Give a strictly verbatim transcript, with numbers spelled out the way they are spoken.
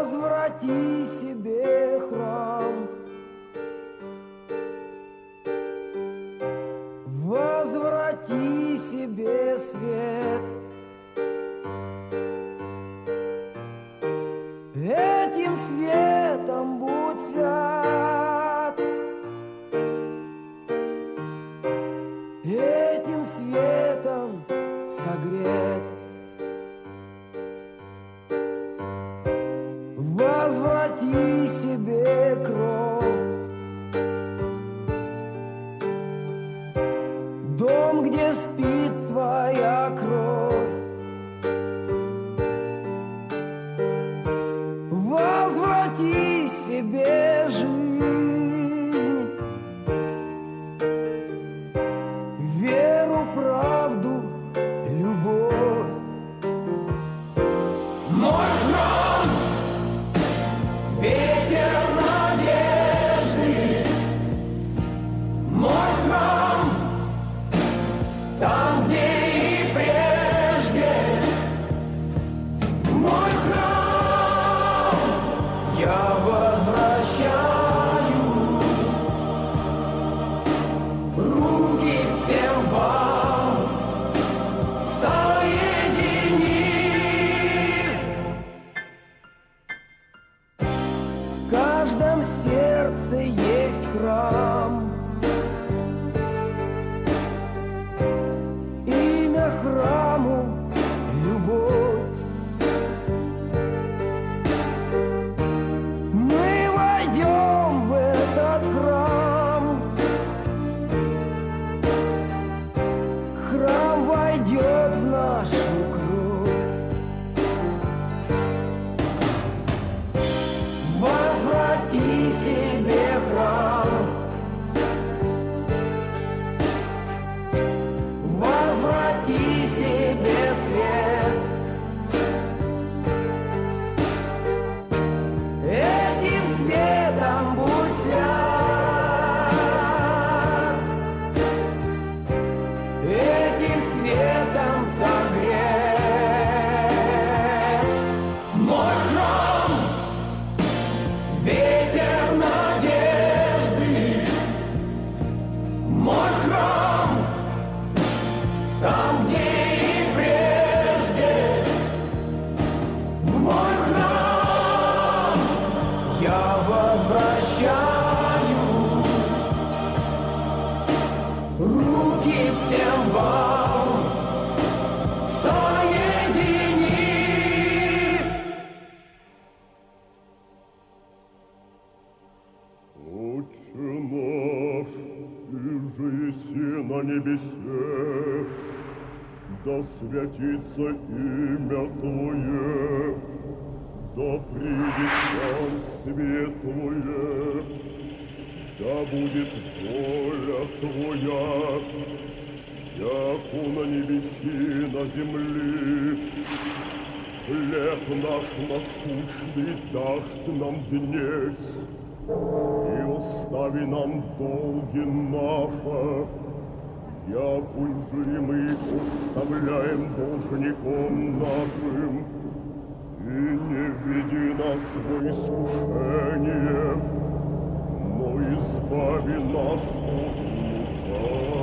Возврати себе храм, возврати себе свет. Этим светом будь свят, этим светом согрет. Возврати себе кровь, дом, где спит твоя кровь. Возврати себе жизнь, веру, правду, любовь. Мой храм, ветер надежды, мой храм, там, где и прежде, мой храм, я возвращаю руки всем вам, соединив. В каждом сердце есть храм, имя храму — любовь. Мы войдем в этот храм, храм войдет в нашу кровь. Возврати себе храм, возврати себе свет. Этим светом будь свят, этим светом согрет. Мой храм, ветер надежды, мой храм, там, где и прежде, мой храм, я возвращаю руки всем вам, соединив. Отче наш, иже еси на небесе, да святится имя Твое, да придет царствие Твое, да будет воля Твоя, яку на небеси, на земли. Хлеб наш насущный дашь ты нам днесь, и остави нам долги наши, яку же и мы оставляем должником нашим, и не введи нас в искушение, но избави нас от лукавого.